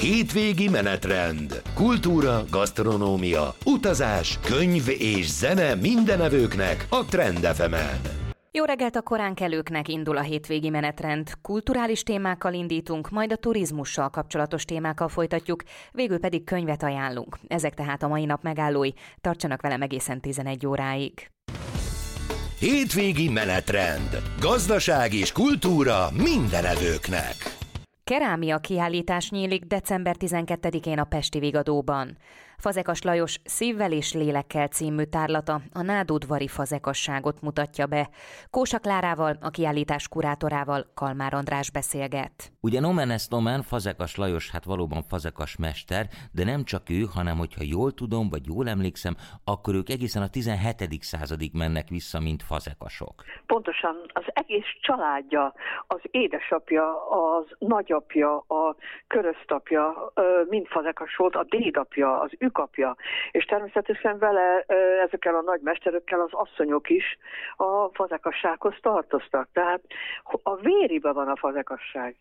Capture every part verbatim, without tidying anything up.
Hétvégi menetrend. Kultúra, gasztronómia, utazás, könyv és zene mindenevőknek a Trend ef emen. Jó reggelt a koránkelőknek, indul a hétvégi menetrend. Kulturális témákkal indítunk, majd a turizmussal kapcsolatos témákkal folytatjuk, végül pedig könyvet ajánlunk. Ezek tehát a mai nap megállói. Tartsanak velem egészen tizenegy óráig. Hétvégi menetrend. Gazdaság és kultúra mindenevőknek. Kerámia kiállítás nyílik december tizenkettedikén a Pesti Vigadóban. Fazekas Lajos Szívvel és lélekkel című tárlata a nádudvari fazekasságot mutatja be. Kósa Klárával, a kiállítás kurátorával Kalmár András beszélget. Ugye nomen est nomen, Fazekas Lajos hát valóban fazekas mester, de nem csak ő, hanem hogyha jól tudom, vagy jól emlékszem, akkor ők egészen a tizenhetedik századig mennek vissza, mint fazekasok. Pontosan, az egész családja, az édesapja, az nagyapja, a köröztapja mind fazekas volt, a dédapja, az ükapja, és természetesen vele ezekkel a nagy mesterökkel az asszonyok is a fazekassághoz tartoztak. Tehát a véribe van a fazekasság.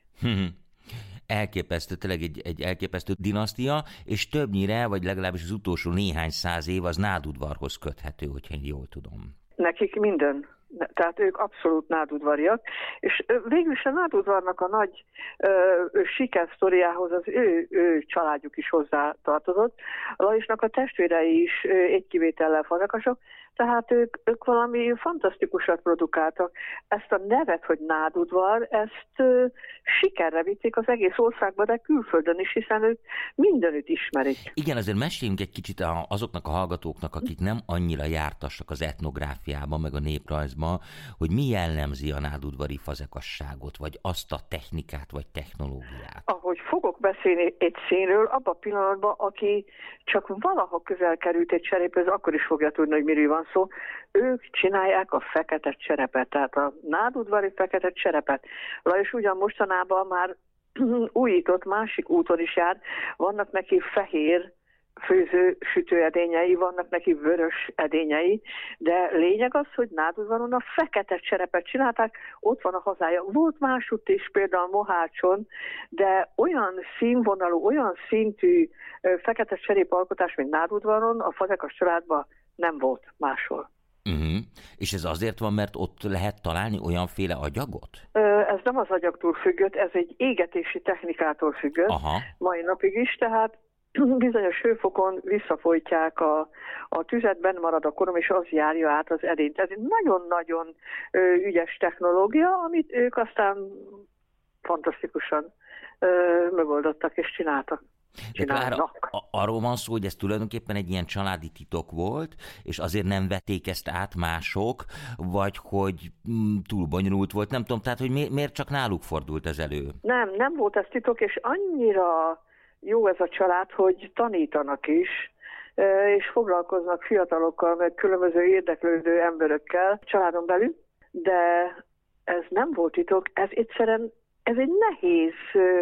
Elképesztő, tényleg egy, egy elképesztő dinasztia, és többnyire, vagy legalábbis az utolsó néhány száz év az nádudvarhoz köthető, hogyha én jól tudom. Nekik minden. Tehát ők abszolút nádudvariak, és végül is a nádudvarnak a nagy ö, sikersztoriához az ő, ő családjuk is hozzá tartozott. A Lajosnak a testvérei is ö, egy kivétellel fazekasok, tehát ők, ők valami fantasztikusat produkáltak. Ezt a nevet, hogy nádudvar, ezt ö, sikerre vitték az egész országba, de külföldön is, hiszen ők mindenütt ismerik. Igen, azért meséljünk egy kicsit azoknak a hallgatóknak, akik nem annyira jártassak az etnográfiában, meg a néprajzban, hogy mi jellemzi a nádudvari fazekasságot, vagy azt a technikát, vagy technológiát. Ahogy fogok beszélni egy színről, abban a pillanatban, aki csak valaha közel került egy cseréphez, akkor is fogja tudni, hogy miről van szó. Ők csinálják a fekete cserepet, tehát a nádudvari fekete cserepet. Lajos ugyan mostanában már újított, másik úton is jár, vannak neki fehér főző sütőedényei, vannak neki vörös edényei, de lényeg az, hogy nádudvaron a fekete cserepet csinálták, ott van a hazája. Volt másutt is, például Mohácson, de olyan színvonalú, olyan szintű fekete cserépalkotás, mint nádudvaron, a fazekas családban nem volt máshol. Uh-huh. És ez azért van, mert ott lehet találni olyanféle agyagot? Ez nem az agyagtól függött, ez egy égetési technikától függött, Aha. mai napig is, tehát bizonyos hőfokon visszafolytják a, a tüzet, benn marad a korom, és az járja át az edényt. Ez egy nagyon-nagyon ö, ügyes technológia, amit ők aztán fantasztikusan ö, megoldottak és csináltak. De Klára, arról van szó, hogy ez tulajdonképpen egy ilyen családi titok volt, és azért nem vették ezt át mások, vagy hogy mm, túl bonyolult volt, nem tudom, tehát hogy mi, miért csak náluk fordult ez elő? Nem, nem volt ez titok, és annyira jó ez a család, hogy tanítanak is, és foglalkoznak fiatalokkal, meg különböző érdeklődő emberökkel családon belül, de ez nem volt titok, ez egyszerűen, ez egy nehéz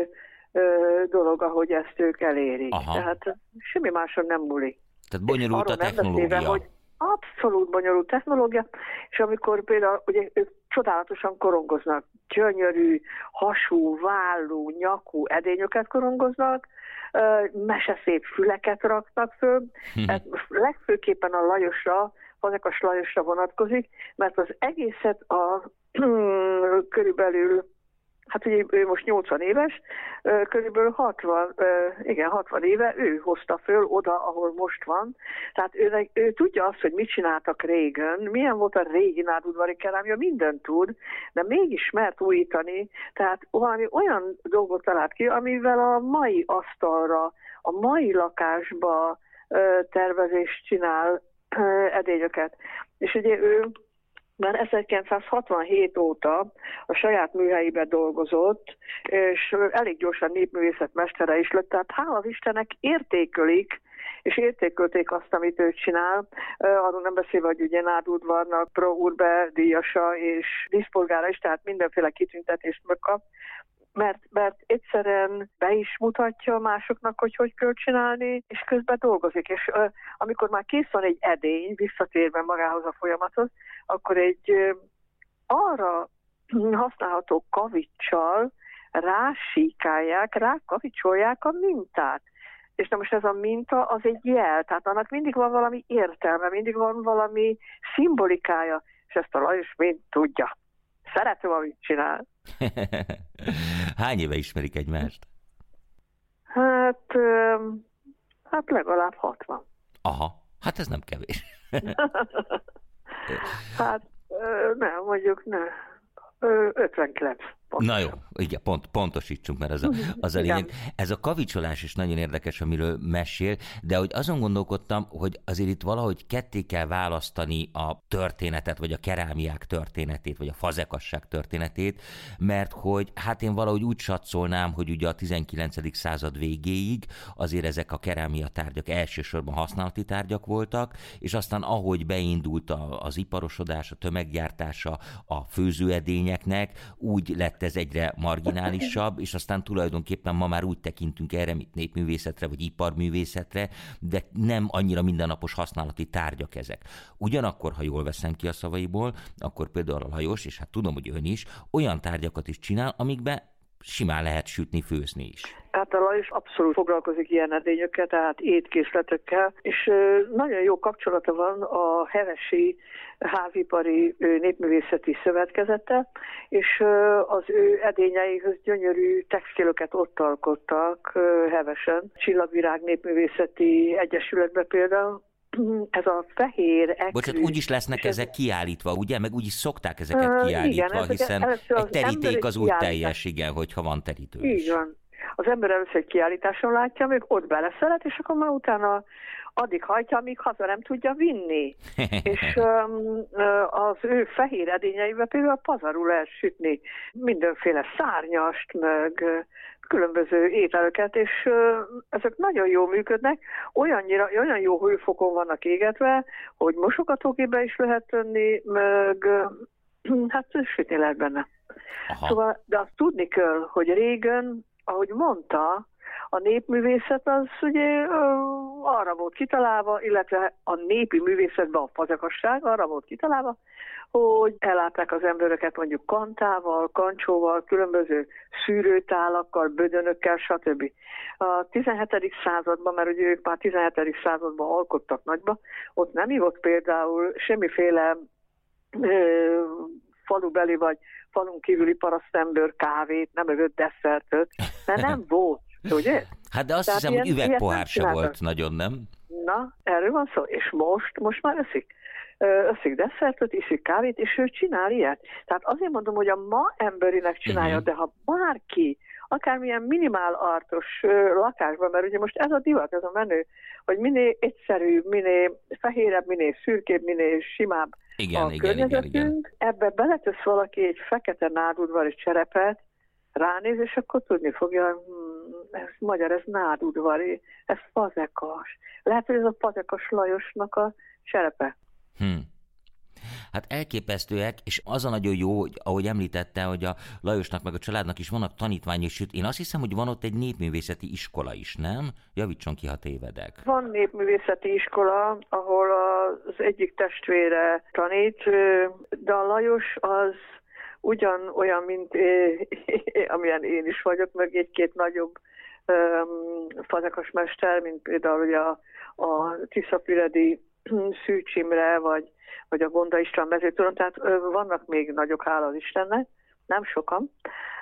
dolog, ahogy ezt ők elérik. Aha. Tehát semmi máson nem múlik. Tehát bonyolult a technológia. Beszélve, hogy abszolút bonyolult technológia, és amikor például ugye, ők csodálatosan korongoznak, gyönyörű, hasú, vállú, nyakú edényöket korongoznak, meseszép füleket raknak föl, ez legfőképpen a Lajosra, Fazekas Lajosra vonatkozik, mert az egészet a körülbelül, hát ugye ő most nyolcvan éves, körülbelül hatvan, igen, hatvan éve ő hozta föl oda, ahol most van. Tehát ő, ő tudja azt, hogy mit csináltak régen, milyen volt a régi nádudvari kerámia, mindent tud, de mégis mert újítani. Tehát valami olyan dolgot talált ki, amivel a mai asztalra, a mai lakásba tervezést csinál edényöket. És ugye ő már ezerkilencszázhatvanhét óta a saját műhelyébe dolgozott, és elég gyorsan népművészetmestere is lett, tehát hála az Istennek értékölik, és értékölték azt, amit ő csinál. Arról nem beszélve, hogy ugye nádudvarnak Pro Urbe díjasa és díszpolgára is, tehát mindenféle kitüntetést megkap. Mert, mert egyszerűen be is mutatja másoknak, hogy hogy kell csinálni, és közben dolgozik. És uh, amikor már kész van egy edény, visszatérve magához a folyamathoz, akkor egy uh, arra használható kavicsal rásíkálják, rákavicsolják a mintát. És na most ez a minta az egy jel, tehát annak mindig van valami értelme, mindig van valami szimbolikája, és ezt a Lajos mind tudja. Szeretem, amit csinál. Hány éve ismerik egymást? Hát, hát legalább hatvan. Aha, hát ez nem kevés. Hát nem, mondjuk ne. ötvenkilenc. Na jó, igen, pont, pontosítsunk, mert az a, az a lényeg. Ez a kavicsolás is nagyon érdekes, amiről mesél, de hogy azon gondolkodtam, hogy azért itt valahogy ketté kell választani a történetet, vagy a kerámiák történetét, vagy a fazekasság történetét, mert hogy hát én valahogy úgy satszolnám, hogy ugye a tizenkilencedik század végéig azért ezek a kerámia tárgyak elsősorban használati tárgyak voltak, és aztán ahogy beindult az iparosodás, a tömeggyártása a főzőedényeknek, úgy lett ez egyre marginálisabb, és aztán tulajdonképpen ma már úgy tekintünk erre, mint népművészetre, vagy iparművészetre, de nem annyira mindennapos használati tárgyak ezek. Ugyanakkor, ha jól veszem ki a szavaiból, akkor például a Lajos, és hát tudom, hogy ön is, olyan tárgyakat is csinál, amikbe simán lehet sütni, főzni is. Hát a Lajos abszolút foglalkozik ilyen edényekkel, tehát étkészletekkel, és nagyon jó kapcsolata van a Hevesi Házipari Népművészeti Szövetkezettel, és az ő edényeihez gyönyörű textilöket ott alkottak Hevesen. Csillagvirág Népművészeti Egyesületben például. Ez a fehér ekrű... Bocsánat, úgy is lesznek ezek kiállítva, ugye? Meg úgy is szokták ezeket kiállítva, igen, hiszen egy teríték az úgy teljes, igen, hogyha van terítő is. Így van. Az ember először egy kiállításon látja, még ott beleszeret, és akkor már utána addig hajtja, amíg haza nem tudja vinni. És um, az ő fehér edényeivel például pazarul lehet sütni mindenféle szárnyast, meg különböző ételeket, és uh, ezek nagyon jól működnek, olyannyira, olyan jó hőfokon vannak égetve, hogy mosogatógépbe is lehet tenni, meg uh, hát sütni lehet benne. Aha. Szóval, de azt tudni kell, hogy régen, ahogy mondta, a népművészet az ugye arra volt kitalálva, illetve a népi művészetben a fazekasság arra volt kitalálva, hogy ellátták az embereket mondjuk kantával, kancsóval, különböző szűrőtálakkal, bödönökkel, stb. A tizenhetedik században, mert ugye ők már tizenhetedik században alkottak nagyba, ott nem ivott például semmiféle ö, falubeli vagy falun kívüli parasztember kávét, nem evett desszertöt, mert nem volt, ugye? Hát de azt Tehát hiszem, ilyen, hogy üvegpohár se volt nagyon, nem? Na, erről van szó. És most, most már eszik. Öszik desszertöt, iszik kávét, és ő csinál ilyet. Tehát azért mondom, hogy a ma emberinek csinálja, uh-huh. de ha bárki, akármilyen minimál artos lakásban, mert ugye most ez a divat, ez a menő, hogy minél egyszerűbb, minél fehérebb, minél szürkébb, minél simább igen, a igen, környezetünk, igen, igen. Ebbe beletesz valaki egy fekete nádudvari cserepet, ránéz, és akkor tudni fogja, hm, ez magyar, ez nádudvari, ez fazekas. Lehet, hogy ez a fazekas Lajosnak a cserepe. Hmm. Hát elképesztőek, és az a nagyon jó, hogy, ahogy említette, hogy a Lajosnak meg a családnak is vannak tanítványi, sőt, én azt hiszem, hogy van ott egy népművészeti iskola is, nem? Javítson ki, ha tévedek. Van népművészeti iskola, ahol az egyik testvére tanít, de a Lajos az ugyan olyan, mint amilyen én is vagyok, meg egy-két nagyobb um, fazekas mester, mint például ugye a, a Tiszapüredi Szűcs Imre, vagy, vagy a Gonda István mezőtőrön, tehát vannak még nagyok, hála az Istennek, nem sokan,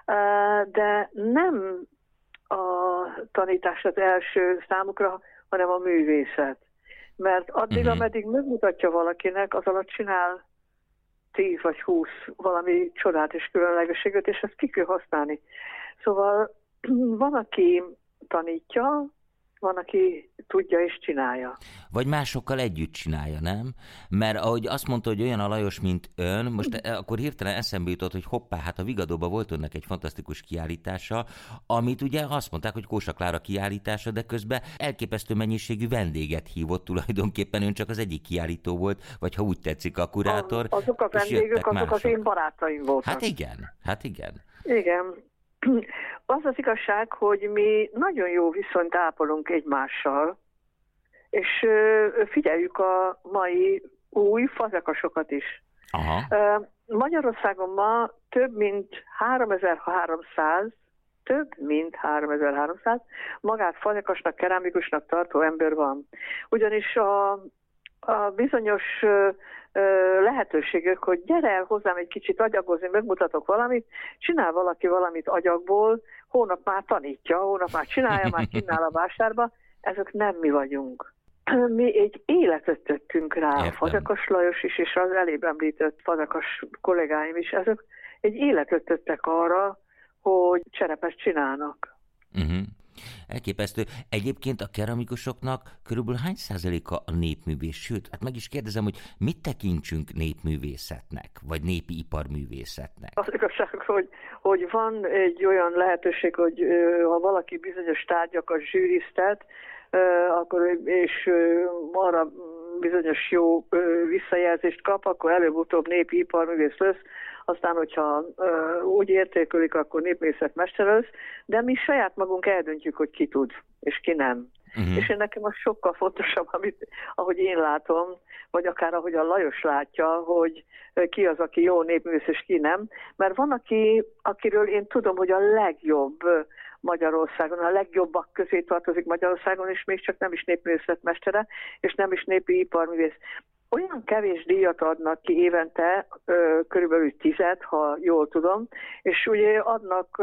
de nem a tanítás az első számukra, hanem a művészet. Mert addig, uh-huh. ameddig megmutatja valakinek, az alatt csinál tíz vagy húsz valami csodát és különlegességet, és ezt ki kell használni. Szóval van, aki tanítja, van, aki tudja és csinálja. Vagy másokkal együtt csinálja, nem? Mert ahogy azt mondta, hogy olyan a Lajos, mint ön, most akkor hirtelen eszembe jutott, hogy hoppá, hát a Vigadóban volt önnek egy fantasztikus kiállítása, amit ugye azt mondták, hogy Kósa Klára kiállítása, de közben elképesztő mennyiségű vendéget hívott tulajdonképpen, ön csak az egyik kiállító volt, vagy ha úgy tetszik, a kurátor. A, azok a vendégek, azok mások. Az én barátaim voltak. Hát igen, hát igen. Igen. Az az igazság, hogy mi nagyon jó viszonyt ápolunk egymással, és figyeljük a mai új fazekasokat is. Aha. Magyarországon ma több mint háromezer-háromszáz több mint háromezer-háromszáz magát fazekasnak, keramikusnak tartó ember van. Ugyanis a, a bizonyos ö, ö, lehetőségek, hogy gyere el hozzám egy kicsit agyagozni, megmutatok valamit, csinál valaki valamit agyagból, hónap már tanítja, hónap már csinálja, már kínál a vásárba, ezek nem mi vagyunk. Mi egy életet tettünk rá, Értem. A Fazekas Lajos is, és az elébb említett Fazekas kollégáim is, ezek egy életet tettek arra, hogy cserepest csinálnak. Uh-huh. Elképesztő. Egyébként a keramikusoknak körülbelül hány százaléka a népművész? Sőt, hát meg is kérdezem, hogy mit tekintsünk népművészetnek, vagy népi iparművészetnek? Az igazság, hogy, hogy van egy olyan lehetőség, hogy ha valaki bizonyos tárgyakat zsűriztet, akkor, és arra bizonyos jó visszajelzést kap, akkor előbb-utóbb népi iparművész lesz, aztán, hogyha úgy értékelik, akkor népművészetmester lesz, de mi saját magunk eldöntjük, hogy ki tud, és ki nem. Uh-huh. És én nekem az sokkal fontosabb, amit, ahogy én látom, vagy akár ahogy a Lajos látja, hogy ki az, aki jó népművész, és ki nem. Mert van, aki, akiről én tudom, hogy a legjobb Magyarországon, a legjobbak közé tartozik Magyarországon, és még csak nem is népművészetmestere, és nem is népi iparművész. Olyan kevés díjat adnak ki évente, körülbelül tizet, ha jól tudom, és ugye adnak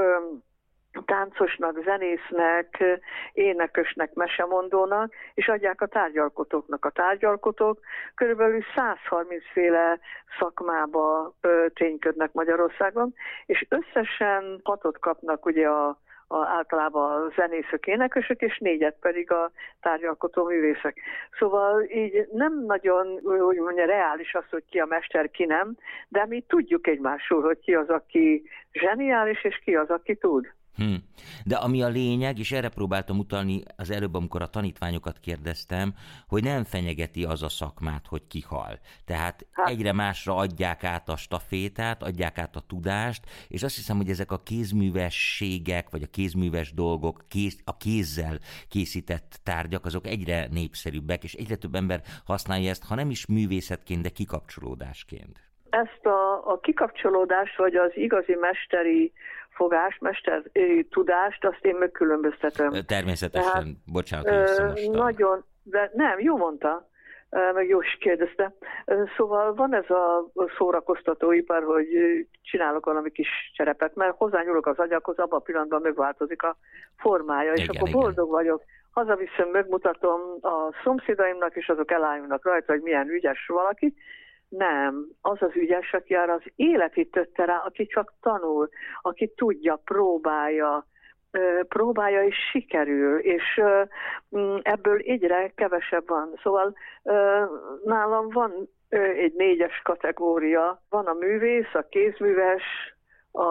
táncosnak, zenésznek, énekesnek, mesemondónak, és adják a tárgyalkotóknak. A tárgyalkotók körülbelül száz harminc féle szakmába ténykednek Magyarországon, és összesen hatot kapnak ugye a A, általában a zenészek, énekesek, és négyet pedig a tárgyalkotó művészek. Szóval így nem nagyon, úgy mondja, reális az, hogy ki a mester, ki nem, de mi tudjuk egymásról, hogy ki az, aki zseniális, és ki az, aki tud. Hm. De ami a lényeg, és erre próbáltam utalni az előbb, amikor a tanítványokat kérdeztem, hogy nem fenyegeti az a szakmát, hogy kihal. Tehát hát. egyre másra adják át a stafétát, adják át a tudást, és azt hiszem, hogy ezek a kézművességek, vagy a kézműves dolgok, kéz, a kézzel készített tárgyak, azok egyre népszerűbbek, és egyre több ember használja ezt, ha nem is művészetként, de kikapcsolódásként. Ezt a, a kikapcsolódást, vagy az igazi mesteri fogás, mesteri tudást, azt én megkülönböztetem. Természetesen, Tehát, bocsánat, hogy összemostam. Nagyon, de nem, jó mondta, meg jó is kérdezte. Szóval van ez a szórakoztatóipar, hogy csinálok valami kis cserepet, mert hozzányúlok az agyakhoz, abban a pillanatban megváltozik a formája, és igen, akkor igen. boldog vagyok. Hazaviszem, megmutatom a szomszédaimnak, és azok elállnak rajta, hogy milyen ügyes valaki. Nem, az az ügyes, aki arra az életét tötte rá, aki csak tanul, aki tudja, próbálja, próbálja és sikerül, és ebből egyre kevesebb van. Szóval nálam van egy négyes kategória, van a művész, a kézműves, a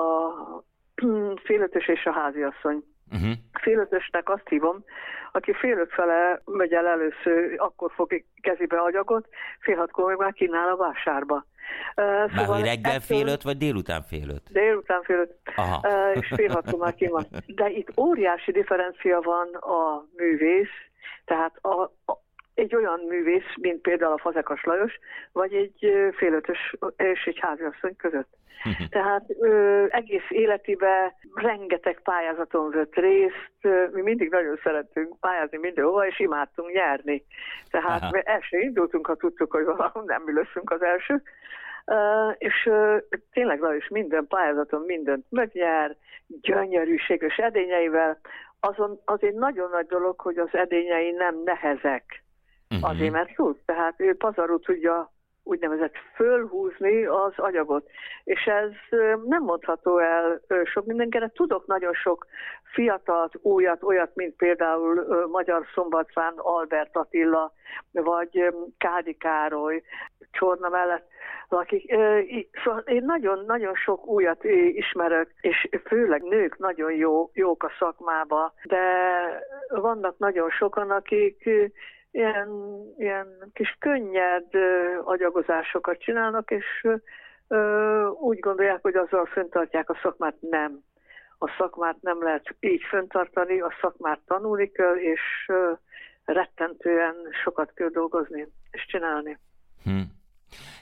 félötös és a háziasszony. Uh-huh. Félötösnek azt hívom, aki fél öt fele megy el először, akkor fog kezébe agyagot, fél hatkor meg már kínál a vásárba. Uh, már szóval hogy reggel ettől... fél öt, vagy délután fél öt? Délután fél öt, uh, és fél hatkor már kín van. De itt óriási differencia van a művész, tehát a, a egy olyan művész, mint például a Fazekas Lajos, vagy egy félötös és egy háziasszony között. Tehát ö, egész életében rengeteg pályázaton vett részt, mi mindig nagyon szerettünk pályázni mindenhova, és imádtunk nyerni. Tehát mi el sem indultunk, ha tudtuk, hogy valahol nem mi leszünk az első. Uh, és uh, tényleg Lajos minden pályázaton mindent megnyer, gyönyörűséges edényeivel. Azon azért nagyon nagy dolog, hogy az edényei nem nehezek. Uh-huh. Azért, mert tud. Tehát ő pazarul tudja úgynevezett fölhúzni az agyagot. És ez nem mondható el sok mindenkire. Tudok nagyon sok fiatalt, újat, olyat, mint például Magyar Szombatván Albert Attila, vagy Kádi Károly, Csorna mellett, akik, szóval én nagyon-nagyon sok újat ismerek, és főleg nők nagyon jó, jók a szakmába, de vannak nagyon sokan, akik Ilyen, ilyen kis könnyed agyagozásokat csinálnak, és ö, úgy gondolják, hogy azzal fenntartják a szakmát. Nem. A szakmát nem lehet így fenntartani, a szakmát tanulni kell, és ö, rettentően sokat kell dolgozni és csinálni. Hm.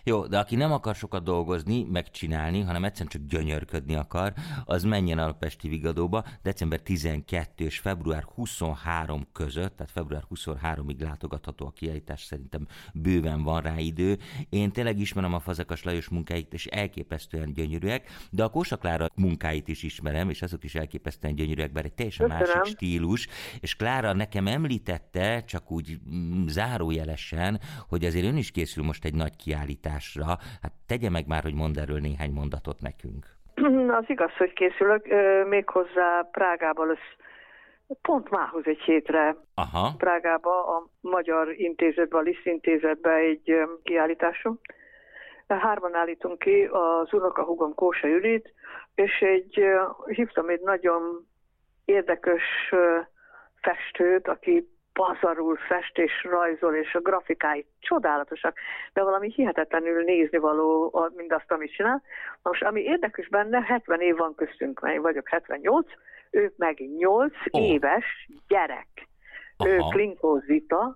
Jó, de aki nem akar sokat dolgozni, megcsinálni, hanem egyszerűen csak gyönyörködni akar, az menjen el a Pesti Vigadóba december tizenkettő és február huszonhárom között, tehát február huszonharmadikáig látogatható a kiállítás, szerintem bőven van rá idő. Én tényleg ismerem a Fazekas Lajos munkáit, és elképesztően gyönyörűek, de a Kósa Klára munkáit is ismerem, és azok is elképesztően gyönyörűek, bár egy teljesen Köszönöm. másik stílus, és Klára nekem említette, csak úgy mm, zárójelesen, hogy azért ön is készül most egy nagy kiállításra. Hát tegye meg már, hogy mondd erről néhány mondatot nekünk. Az igaz, hogy készülök, méghozzá Prágába lesz, pont mához egy hétre. Aha. Prágába, a Magyar Intézetben, a Liszt Intézetben egy kiállításom. Hárman állítunk ki, az unokahúgom Kósa Judit, és egy, hívtam egy nagyon érdekes festőt, aki pazarul fest és rajzol, és a grafikái csodálatosak, de valami hihetetlenül néznivaló mindazt, amit csinál. Most ami érdekes benne, hetven év van köztünk, mert én vagyok hetvennyolc, ő meg nyolc oh. éves gyerek. Aha. Ő Klinkó Zita,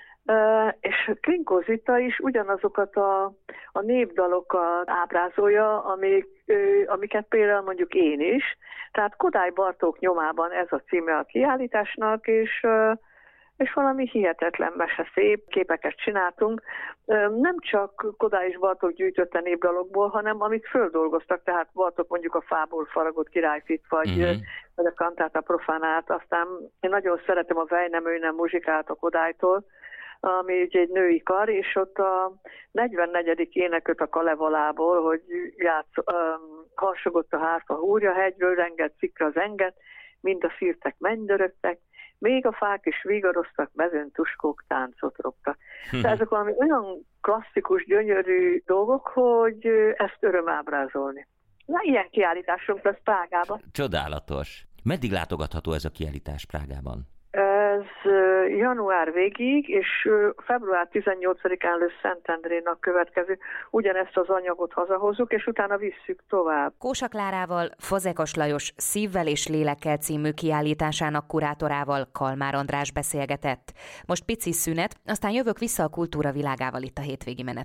és Klinkó Zita is ugyanazokat a, a népdalokat ábrázolja, amik, amiket például mondjuk én is. Tehát Kodály Bartók nyomában ez a címe a kiállításnak, és és valami hihetetlen meseszép képeket csináltunk. Nem csak Kodály és Bartók gyűjtötte népdalokból, hanem amit földolgoztak, tehát Bartók mondjuk a fából faragott királyfit, vagy, uh-huh. vagy a Cantata Profanát. Aztán én nagyon szeretem a Vejnem, ő nem muzsikát a Kodálytól, ami ugye egy női kar, és ott a negyvennegyedik éneköt a Kalevalából, hogy játsz, um, harsogott a hárfa húrja, hegyről rengett szikra az enget, mind a szírtek mennydörögtek, még a fák is vigoroztak, mezőn tuskók táncot rogtak. Tehát ezek valami olyan klasszikus, gyönyörű dolgok, hogy ezt öröm ábrázolni. Na, ilyen kiállításunk lesz Prágában. Csodálatos. Meddig látogatható ez a kiállítás Prágában? Ez január végig, és február tizennyolcadikán lesz Szentendrén a következő. Ugyanezt az anyagot hazahozzuk, és utána visszük tovább. Kósa Klárával, Fazekas Lajos Szívvel és lélekkel című kiállításának kurátorával Kalmár András beszélgetett. Most pici szünet, aztán jövök vissza a kultúra világával itt a hétvégi menet.